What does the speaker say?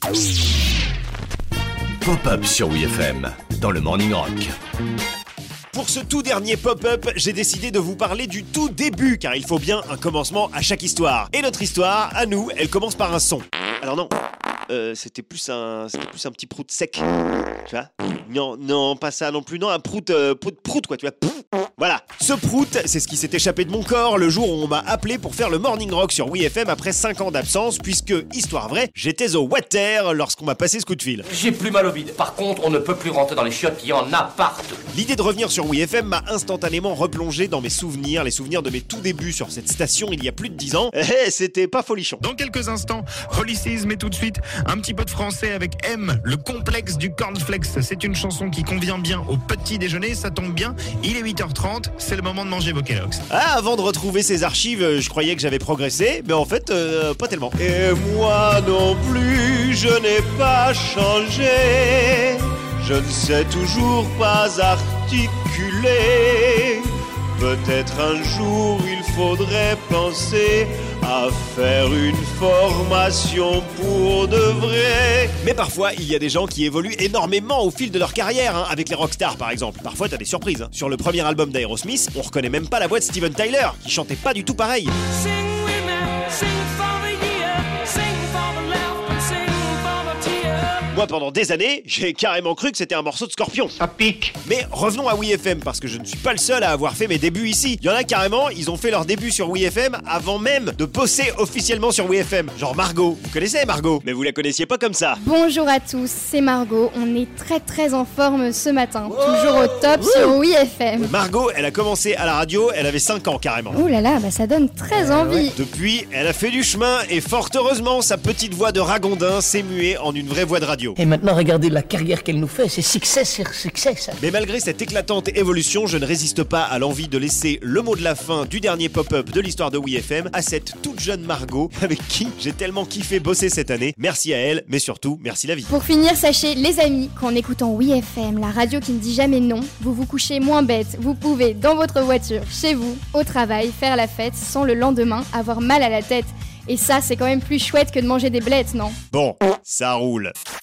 Pop-up sur WeFM, dans le Morning Rock. Pour ce tout dernier pop-up, j'ai décidé de vous parler du tout début, car il faut bien un commencement à chaque histoire. Et notre histoire, à nous, elle commence par un son. Alors non, c'était plus un petit prout sec, tu vois. Non, pas ça non plus, non, un prout quoi, tu vois. Voilà, ce prout, c'est ce qui s'est échappé de mon corps le jour où on m'a appelé pour faire le Morning Rock sur WeFM après 5 ans d'absence, puisque, histoire vraie, j'étais au water lorsqu'on m'a passé ce coup de fil. J'ai plus mal au bide. Par contre, on ne peut plus rentrer dans les chiottes, il y en a partout. L'idée de revenir sur WeFM m'a instantanément replongé dans mes souvenirs, les souvenirs de mes tout débuts sur cette station il y a plus de 10 ans. C'était pas folichon. Dans quelques instants, Hollices, mais tout de suite, un petit peu de français avec M, le complexe du cornflakes. C'est une chanson qui convient bien au petit déjeuner, ça tombe bien, il est 8h30, c'est le moment de manger vos Kellogg's. Ah, avant de retrouver ces archives, je croyais que j'avais progressé, mais en fait, pas tellement. Et moi non plus, je n'ai pas changé, je ne sais toujours pas articuler. Peut-être un jour il faudrait penser à faire une formation pour de vrai. Mais parfois, il y a des gens qui évoluent énormément au fil de leur carrière, avec les rockstars par exemple. Parfois, t'as des surprises. Sur le premier album d'Aerosmith, on reconnaît même pas la voix de Steven Tyler, qui chantait pas du tout pareil. Moi, pendant des années, j'ai carrément cru que c'était un morceau de Scorpion. Ça pique. Mais revenons à WeFM, parce que je ne suis pas le seul à avoir fait mes débuts ici. Il y en a carrément, ils ont fait leurs débuts sur WeFM avant même de bosser officiellement sur WeFM. Genre Margot. Vous connaissez Margot? Mais vous la connaissiez pas comme ça. Bonjour à tous, c'est Margot. On est très en forme ce matin. Toujours au top sur WeFM. Margot, elle a commencé à la radio, elle avait 5 ans carrément. Ouh là là, ça donne très envie. Depuis, elle a fait du chemin et fort heureusement, sa petite voix de ragondin s'est muée en une vraie voix de radio. Et maintenant, regardez la carrière qu'elle nous fait, c'est succès sur succès, ça. Mais malgré cette éclatante évolution, je ne résiste pas à l'envie de laisser le mot de la fin du dernier pop-up de l'histoire de WeFM à cette toute jeune Margot, avec qui j'ai tellement kiffé bosser cette année. Merci à elle, mais surtout, merci la vie. Pour finir, sachez, les amis, qu'en écoutant WeFM, la radio qui ne dit jamais non, vous vous couchez moins bête. Vous pouvez, dans votre voiture, chez vous, au travail, faire la fête sans le lendemain avoir mal à la tête. Et ça, c'est quand même plus chouette que de manger des blettes, non? Bon, ça roule.